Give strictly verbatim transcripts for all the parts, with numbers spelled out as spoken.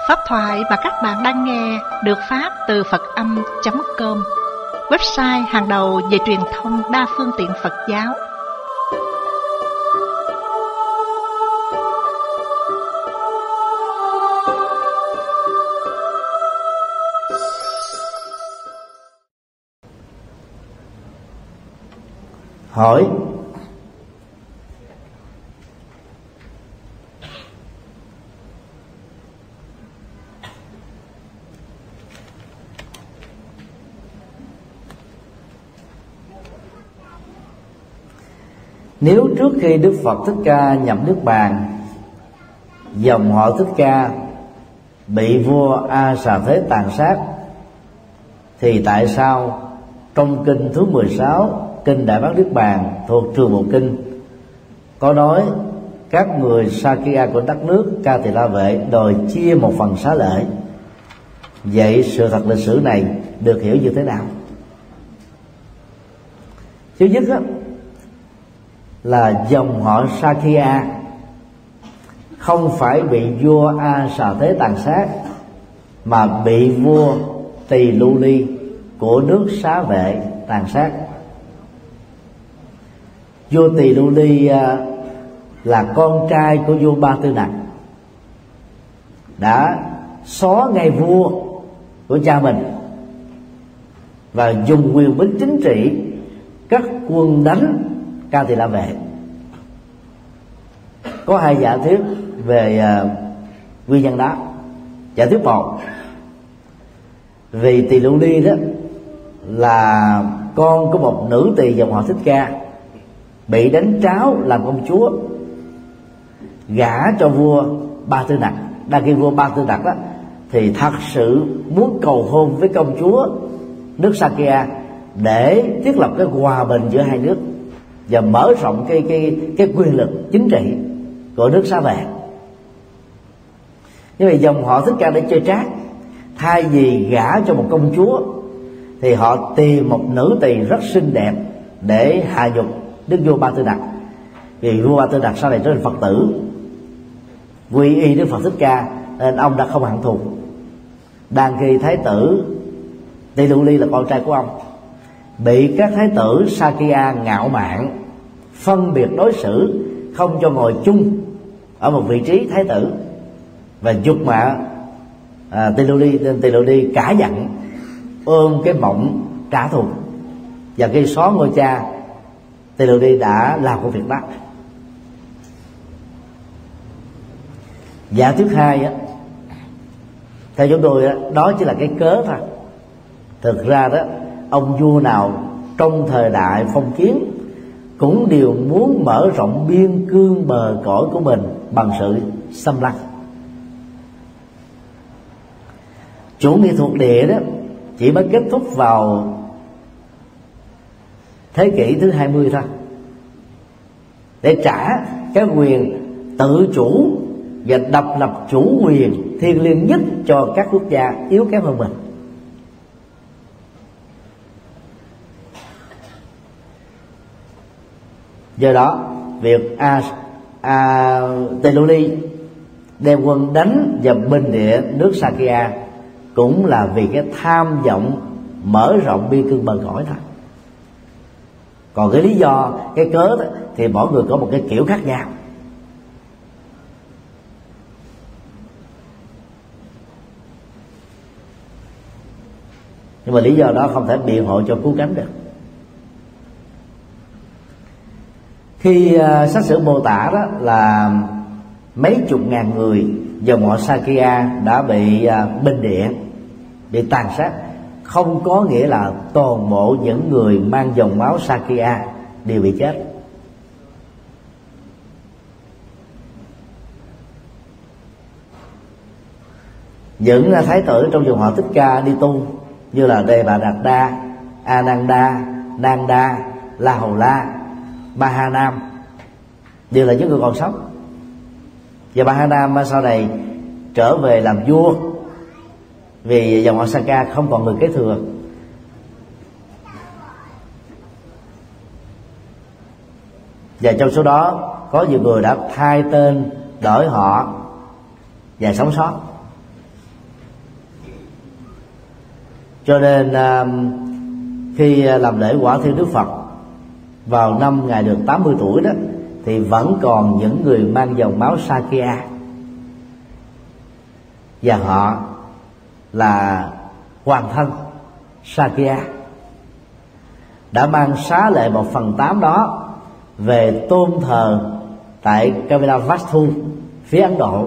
Pháp thoại mà các bạn đang nghe được phát từ Phật Âm chấm com, website hàng đầu về truyền thông đa phương tiện Phật giáo. Hỏi: nếu trước khi Đức Phật Thích Ca nhập Niết Bàn, dòng họ Thích Ca bị vua A Xà Thế tàn sát, thì tại sao trong kinh thứ mười sáu, kinh Đại Bát Niết Bàn thuộc Trường Bộ Kinh, có nói các người Sakya của đất nước Ca Tỳ La Vệ đòi chia một phần xá lợi? Vậy sự thật lịch sử này được hiểu như thế nào? Thứ nhất á, là dòng họ Sakya không phải bị vua A Xà Thế tàn sát, mà bị vua Tỳ Lưu Ly của nước Xá Vệ tàn sát. Vua Tỳ Lưu Ly là con trai của vua Ba Tư Nặc, đã xóa ngay vua của cha mình và dùng quyền bính chính trị cắt quân đánh Ca Tỳ La Vệ. Có hai giả thuyết về uh, nguyên nhân đó. Giả thuyết một, vì Tỳ Lưu Ly đó là con của một nữ tỳ dòng họ Thích Ca, bị đánh tráo làm công chúa, gả cho vua Ba Tư Nặc. Đang khi vua Ba Tư Nặc đó thì thật sự muốn cầu hôn với công chúa nước Sakya để thiết lập cái hòa bình giữa hai nước và mở rộng cái cái cái quyền lực chính trị của nước Xá Vệ. Nhưng mà dòng họ Thích Ca để chơi trác, thay vì gả cho một công chúa thì họ tìm một nữ tỳ rất xinh đẹp để hạ nhục đức vua Ba Tư Nặc. Vì vua Ba Tư Nặc sau này trở thành Phật tử, quy y Đức Phật Thích Ca, nên ông đã không hận thù. Đang khi thái tử Tỳ Lưu Ly là con trai của ông bị các thái tử Sakya ngạo mạn, phân biệt đối xử, không cho ngồi chung ở một vị trí thái tử, và nhục mạ à, Tỳ Lưu Ly, nên Tỳ Lưu Ly cả giận, ôm cái mộng trả thù, và khi xóa ngôi cha, Tỳ Lưu Ly đã làm công việc đó. Giả thuyết hai á, theo chúng tôi á, đó chỉ là cái cớ thôi. Thực ra đó, ông vua nào trong thời đại phong kiến cũng đều muốn mở rộng biên cương bờ cõi của mình bằng sự xâm lăng. Chủ nghĩa thuộc địa đó chỉ mới kết thúc vào thế kỷ thứ hai mươi thôi, để trả cái quyền tự chủ và độc lập chủ quyền thiêng liêng nhất cho các quốc gia yếu kém hơn mình. Do đó, việc A, A, Tỳ Lưu Ly đem quân đánh và binh địa nước Sakya cũng là vì cái tham vọng mở rộng biên cương bờ cõi thôi. Còn cái lý do, cái cớ đó, thì mỗi người có một cái kiểu khác nhau. Nhưng mà lý do đó không thể biện hộ cho cứu cánh được. Khi uh, sách sử mô tả đó là mấy chục ngàn người dòng họ Sakya đã bị uh, binh địa, bị tàn sát, không có nghĩa là toàn bộ những người mang dòng máu Sakya đều bị chết. Những uh, thái tử trong dòng họ Thích Ca đi tu như là Đề Bà Đạt Đa, Ananda, Nanda, La Hầu La, Ba Ha Nam đều là những người còn sống. Và Ba Ha Nam sau này trở về làm vua vì dòng họ Sakya không còn người kế thừa. Và trong số đó có nhiều người đã thay tên, đổi họ và sống sót. Cho nên khi làm lễ quả thiêu Đức Phật vào năm Ngài được tám mươi tuổi đó, thì vẫn còn những người mang dòng máu Sakya, và họ là hoàng thân Sakya, đã mang xá lệ một phần tám đó về tôn thờ tại Kavilavastu phía Ấn Độ.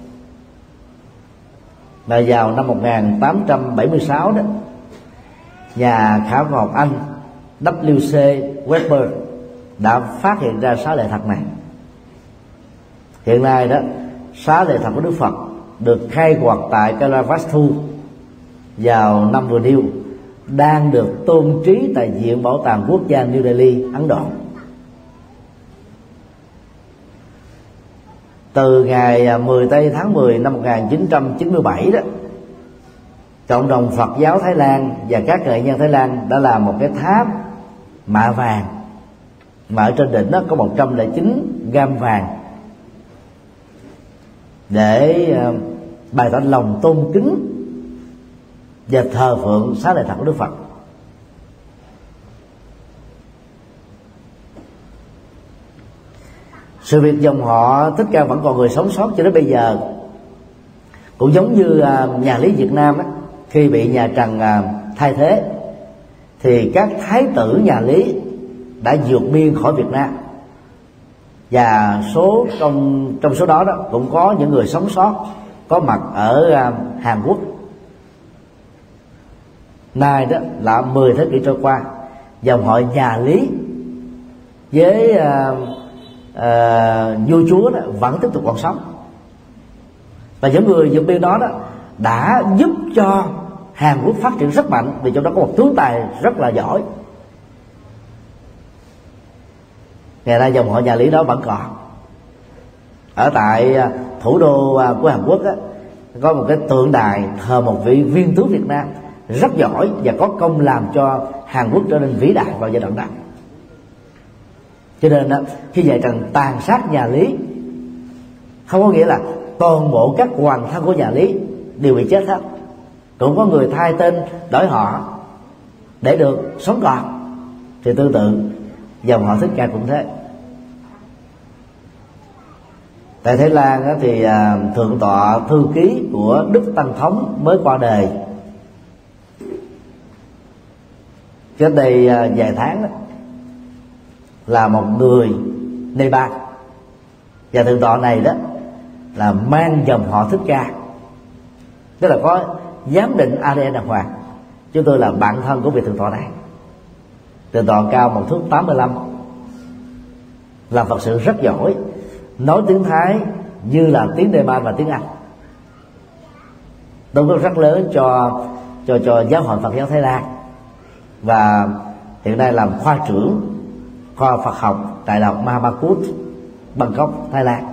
Và vào năm một nghìn tám trăm bảy mươi sáu đó, nhà khảo cổ học Anh W C Weber đã phát hiện ra xá lệ thật này. Hiện nay đó, xá lệ thật của Đức Phật được khai quật tại Kavilavastu vào năm vừa nêu, đang được tôn trí tại Viện Bảo tàng Quốc gia New Delhi, Ấn Độ. Từ ngày mười tây tháng mười năm một nghìn chín trăm chín mươi bảy đó, cộng đồng Phật giáo Thái Lan và các nghệ nhân Thái Lan đã làm một cái tháp mạ vàng, mà ở trên đỉnh đó có một trăm lẻ chín gam vàng, để bày tỏ lòng tôn kính và thờ phượng xá lệ thật của Đức Phật. Sự việc dòng họ Thích Ca vẫn còn người sống sót cho đến bây giờ, cũng giống như nhà Lý Việt Nam đó, khi bị nhà Trần thay thế thì các thái tử nhà Lý đã vượt biên khỏi Việt Nam, và số trong trong số đó đó cũng có những người sống sót có mặt ở Hàn Quốc. Nay đó là mười thế kỷ trôi qua, dòng họ nhà Lý với uh, uh, vua chúa đó vẫn tiếp tục còn sống, và những người vượt biên đó đó đã giúp cho Hàn Quốc phát triển rất mạnh, vì trong đó có một tướng tài rất là giỏi. Ngày nay dòng họ nhà Lý đó vẫn còn. Ở tại thủ đô của Hàn Quốc đó, có một cái tượng đài thờ một vị viên tướng Việt Nam rất giỏi và có công làm cho Hàn Quốc trở nên vĩ đại vào giai đoạn đó. Cho nên đó, khi nhà Trần tàn sát nhà Lý, không có nghĩa là toàn bộ các hoàng thân của nhà Lý đều bị chết hết. Cũng có người thay tên đổi họ để được sống còn. Thì tương tự dòng họ Thích Ca cũng thế. Tại Thái Lan đó thì à, thượng tọa thư ký của Đức Tăng Thống mới qua đời trước đây à, vài tháng đó, là một người Nepal, và thượng tọa này đó là mang dòng họ Thích Ca, tức là có giám định a đê en đàng hoàng. Chúng tôi là bạn thân của vị thượng tọa này. Thượng tọa cao một thước tám mươi lăm, làm Phật sự rất giỏi, nói tiếng Thái như là tiếng Nepal và tiếng Anh, đóng góp rất lớn cho cho cho giáo hội Phật giáo Thái Lan, và hiện nay làm khoa trưởng khoa Phật học tại đại học Mahabakut, Bangkok, Thái Lan.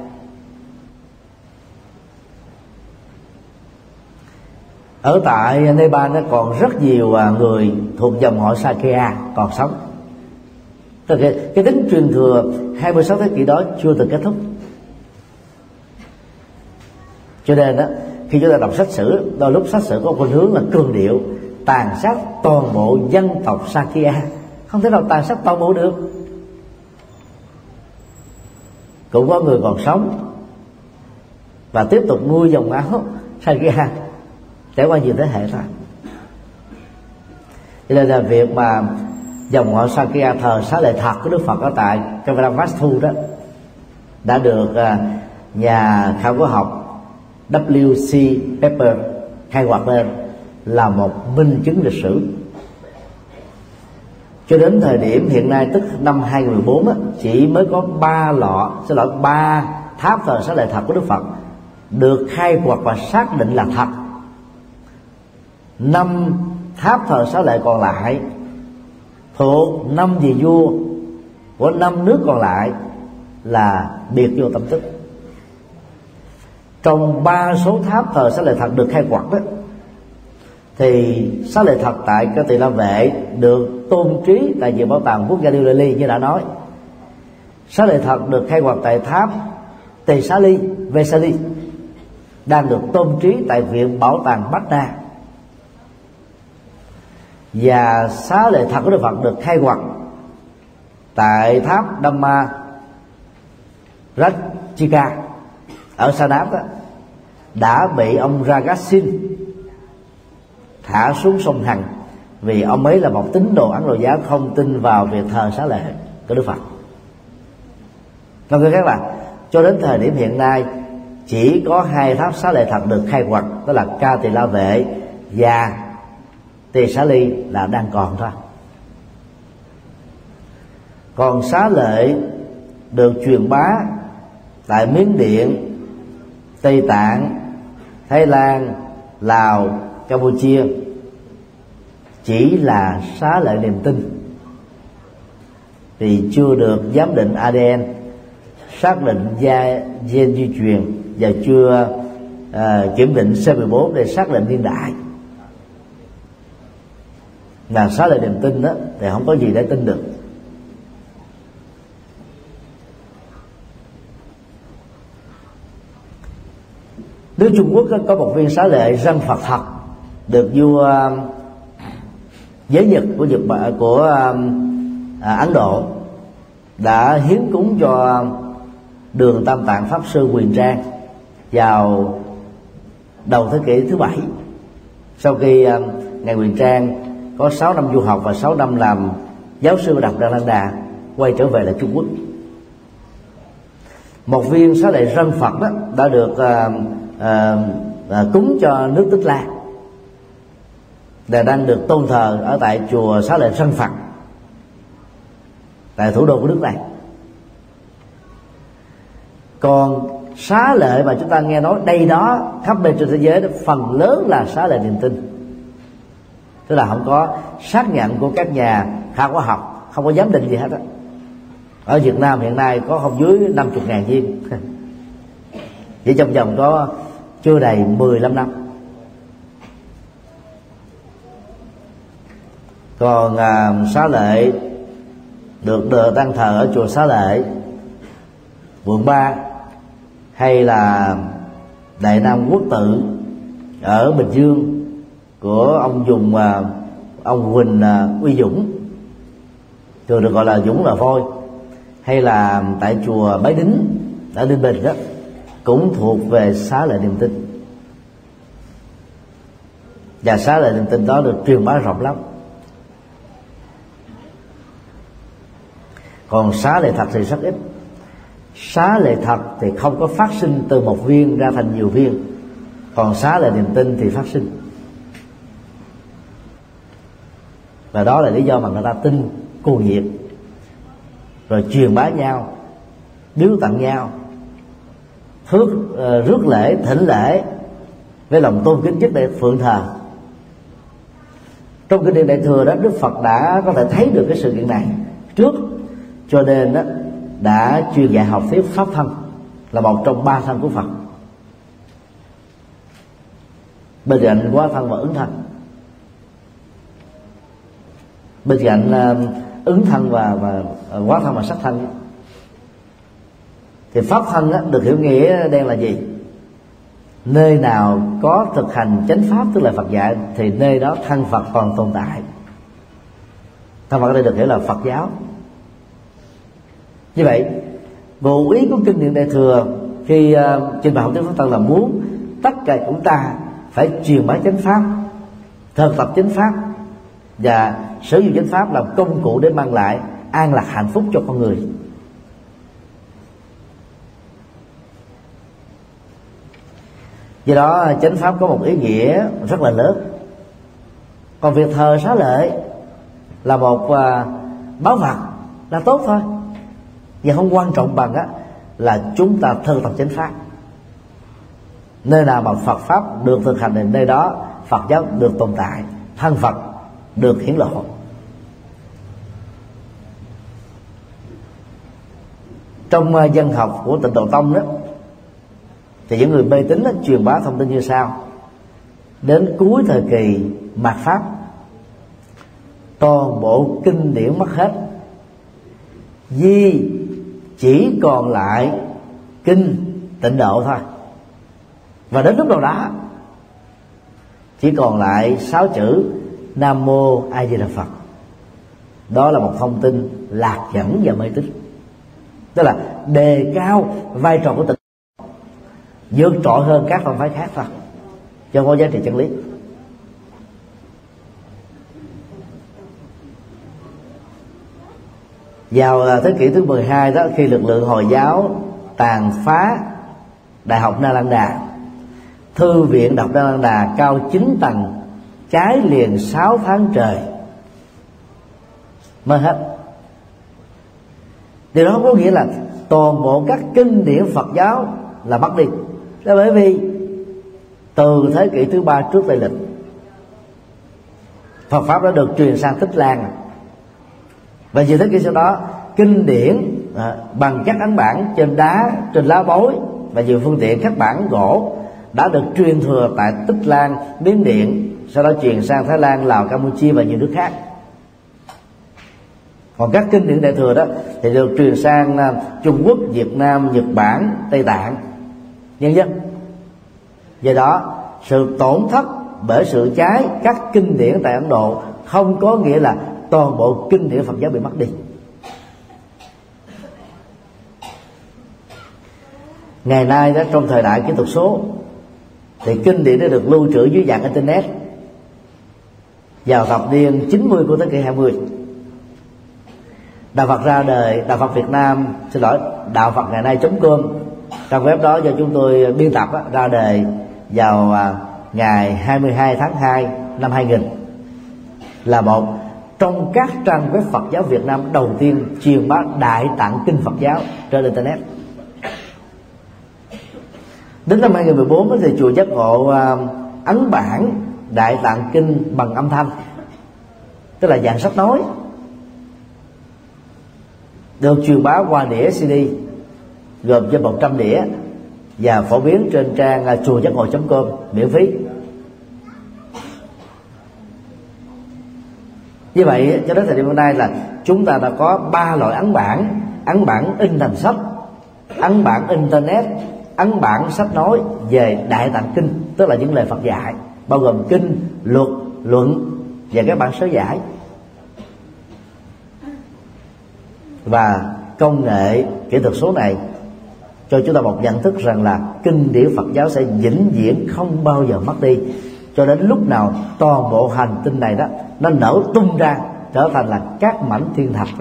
Ở tại Nepal nó còn rất nhiều người thuộc dòng họ Sakya còn sống. Tức là cái, cái tính truyền thừa hai mươi sáu thế kỷ đó chưa từng kết thúc. Cho nên đó, khi chúng ta đọc sách sử, đôi lúc sách sử có khuynh hướng là cường điệu tàn sát toàn bộ dân tộc Sakya. Không thể nào tàn sát toàn bộ được. Cũng có người còn sống và tiếp tục nuôi dòng máu Sakya trải qua nhiều thế hệ thôi. Cho nên là việc mà dòng họ Sakya thờ xá lệ thật của Đức Phật ở tại Kavilavastu đó đã được nhà khảo cổ học W C Pepper khai quật lên là một minh chứng lịch sử. Cho đến thời điểm hiện nay, tức năm hai nghìn không trăm mười bốn á, chỉ mới có ba lọ, xin lỗi, ba tháp thờ xá lệ thật của Đức Phật được khai quật và xác định là thật. Năm tháp thờ xá lệ còn lại thuộc năm vị vua của năm nước còn lại là biệt vô tâm tích. Trong ba số tháp thờ xá lệ thật được khai quật đó, thì xá lệ thật tại cái Tỳ La Vệ được tôn trí tại Viện Bảo tàng Quốc gia New Delhi như đã nói. Xá lệ thật được khai quật tại tháp Tỳ Xá Ly, Vesali, đang được tôn trí tại Viện Bảo tàng Patna. Và xá lợi thật của Đức Phật được khai quật tại tháp Dhamma Rajika ở Sa Đáp đó, đã bị ông Ragasin thả xuống sông Hằng, vì ông ấy là một tín đồ Ấn Độ giáo không tin vào việc thờ xá lợi của Đức Phật. Nói cách khác là cho đến thời điểm hiện nay chỉ có hai tháp xá lợi thật được khai quật, đó là Ca Tỳ La Vệ và Tỳ Xá Ly là đang còn thôi. Còn xá lợi được truyền bá tại Miến Điện, Tây Tạng, Thái Lan, Lào, Campuchia chỉ là xá lợi niềm tin, vì chưa được giám định a đê en, xác định gia gen di truyền và chưa uh, kiểm định C mười bốn để xác định niên đại. Là xá lợi niềm tin đó thì không có gì để tin được. Nước Trung Quốc có một viên xá lợi răng Phật thật được vua Giới Nhật của Nhật Bản, của à, Ấn Độ đã hiến cúng cho Đường Tam Tạng Pháp Sư Huyền Trang vào đầu thế kỷ thứ bảy, sau khi à, ngài Huyền Trang có sáu năm du học và sáu năm làm giáo sư Đạt Đa Lan Đà, quay trở về lại Trung Quốc. Một viên xá lợi răng Phật đó đã được à, à, à, cúng cho nước Tích Lan, và đang được tôn thờ ở tại chùa xá lợi răng Phật tại thủ đô của nước này. Còn xá lợi mà chúng ta nghe nói đây đó khắp bên trên thế giới đó, phần lớn là xá lợi niềm tin, tức là không có xác nhận của các nhà khảo cổ học, không có giám định gì hết á. Ở Việt Nam hiện nay có không dưới năm mươi ngàn viên chỉ trong vòng có chưa đầy mười lăm năm. Còn à, xá lợi được được tăng thờ ở chùa Xá Lợi, quận ba, hay là Đại Nam Quốc Tự ở Bình Dương của ông dùng à, ông Huỳnh à, Uy Dũng, thường được gọi là Dũng là Voi, hay là tại chùa Bái Đính ở Ninh Bình đó, cũng thuộc về xá lợi niềm tin. Và xá lợi niềm tin đó được truyền bá rộng lắm. Còn xá lợi thật thì rất ít. Xá lợi thật thì không có phát sinh từ một viên ra thành nhiều viên, còn xá lợi niềm tin thì phát sinh. Và đó là lý do mà người ta tin cuồng nhiệt, rồi truyền bá nhau, biếu tặng nhau, rước, uh, rước lễ, thỉnh lễ với lòng tôn kính trước để phượng thờ. Trong kinh điển Đại Thừa đó, Đức Phật đã có thể thấy được cái sự kiện này trước, cho nên đó, đã truyền dạy học thuyết pháp thân là một trong ba thân của Phật, bên cạnh hóa thân và ứng thân. Bên cạnh uh, ứng thân và, và uh, hóa thân và sắc thân, thì pháp thân đó, được hiểu nghĩa đen là gì? Nơi nào có thực hành chánh pháp, tức là Phật dạy, thì nơi đó thân Phật còn tồn tại. Thân Phật ở đây được hiểu là Phật giáo. Như vậy, ngụ ý của kinh điển Đại Thừa khi uh, trình bày học thuyết pháp thân là muốn tất cả chúng ta phải truyền bá chánh pháp, thực tập chánh pháp và sử dụng chánh pháp làm công cụ để mang lại an lạc hạnh phúc cho con người. Do đó chánh pháp có một ý nghĩa rất là lớn. Còn việc thờ xá lợi là một uh, báu vật là tốt thôi, và không quan trọng bằng á là chúng ta thực tập chánh pháp. Nơi nào mà Phật pháp được thực hành thì nơi đó Phật giáo được tồn tại, thân Phật được hiển lộ. Trong uh, dân học của Tịnh Độ Tông đó, thì những người mê tín đó, truyền bá thông tin như sau: đến cuối thời kỳ mạt pháp, toàn bộ kinh điển mất hết, duy chỉ còn lại kinh Tịnh Độ thôi. Và đến lúc nào đó chỉ còn lại sáu chữ Nam Mô A Di Đà Phật. Đó là một thông tin lạc dẫn và mê tín, tức là đề cao vai trò của tịnh vượt trội hơn các tông phái khác thôi, chứ không có giá trị chân lý. Vào thế kỷ thứ mười hai đó, khi lực lượng Hồi giáo tàn phá Đại học Nalanda, thư viện Đại học Nalanda cao chín tầng, cháy liền sáu tháng trời mới hết. Điều đó không có nghĩa là toàn bộ các kinh điển Phật giáo là mất đi, là bởi vì từ thế kỷ thứ ba trước Tây lịch, Phật pháp đã được truyền sang Tích Lan, và nhiều thế kỷ sau đó kinh điển à, bằng chất ấn bản trên đá, trên lá bối và nhiều phương tiện các bản gỗ đã được truyền thừa tại Tích Lan, Miến Điện, sau đó truyền sang Thái Lan, Lào, Campuchia và nhiều nước khác. Còn các kinh điển đại thừa đó thì được truyền sang Trung Quốc, Việt Nam, Nhật Bản, Tây Tạng, nhân dân. Do đó sự tổn thất bởi sự cháy các kinh điển tại Ấn Độ không có nghĩa là toàn bộ kinh điển Phật giáo bị mất đi. Ngày nay đó, trong thời đại kỹ thuật số, thì kinh điển đã được lưu trữ dưới dạng internet. Vào thập niên chín mươi của thế kỷ hai mươi, Đạo Phật ra đời, Đạo Phật Việt Nam, xin lỗi, đạo Phật ngày nay chấm com, trang web đó do chúng tôi biên tập á, ra đời vào à, ngày hai mươi hai tháng hai năm hai nghìn, là một trong các trang web Phật giáo Việt Nam đầu tiên truyền bá Đại Tạng Kinh Phật giáo trên internet. Đến năm hai nghìn mười bốn thì chùa Giác Ngộ à, ấn bản Đại Tạng Kinh bằng âm thanh, tức là dạng sách nói, được truyền bá qua đĩa xê đê gồm trên một trăm đĩa và phổ biến trên trang uh, chùa giác ngộ chấm com miễn phí. Như vậy cho đến thời điểm hôm nay là chúng ta đã có ba loại ấn bản: ấn bản in thành sách, ấn bản internet, ấn bản sách nói về Đại Tạng Kinh, tức là những lời Phật dạy, bao gồm kinh, luật, luận và các bản sớ giải. Và công nghệ kỹ thuật số này cho chúng ta một nhận thức rằng là kinh điển Phật giáo sẽ vĩnh viễn không bao giờ mất đi, cho đến lúc nào toàn bộ hành tinh này đó nó nở tung ra trở thành là các mảnh thiên thạch.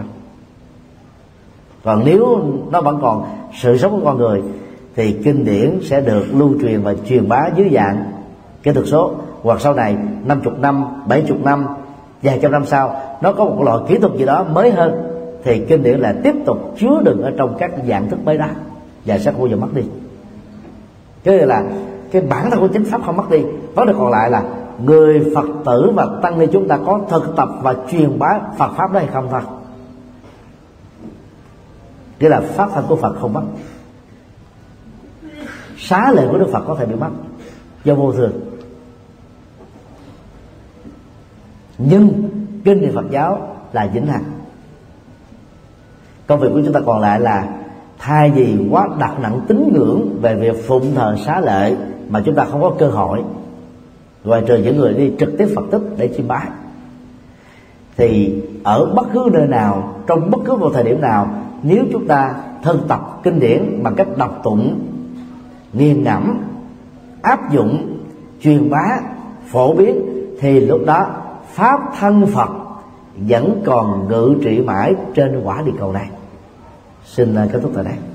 Còn nếu nó vẫn còn sự sống của con người thì kinh điển sẽ được lưu truyền và truyền bá dưới dạng kỹ thuật số, hoặc sau này năm mươi năm, bảy mươi năm, vài trăm năm sau nó có một loại kỹ thuật gì đó mới hơn thì kinh điển lại tiếp tục chứa đựng ở trong các dạng thức mới đó và sẽ không bao giờ mất đi. Cái này là cái bản thân của chánh pháp không mất đi. Vấn đề còn lại là người Phật tử và tăng ni chúng ta có thực tập và truyền bá Phật pháp đó hay không thôi. Nghĩa là pháp thân của Phật không mất, xá lợi của Đức Phật có thể bị mất do vô thường, nhưng kinh điển Phật giáo là vĩnh hằng. Công việc của chúng ta còn lại là thay vì quá đặt nặng tín ngưỡng về việc phụng thờ xá lợi mà chúng ta không có cơ hội, ngoài trừ những người đi trực tiếp Phật tích để chiêm bái, thì ở bất cứ nơi nào, trong bất cứ một thời điểm nào, nếu chúng ta thực tập kinh điển bằng cách đọc tụng, nghiền ngẫm, áp dụng, truyền bá, phổ biến, thì lúc đó pháp thân Phật vẫn còn ngự trị mãi trên quả địa cầu này. Xin kết thúc tại đây.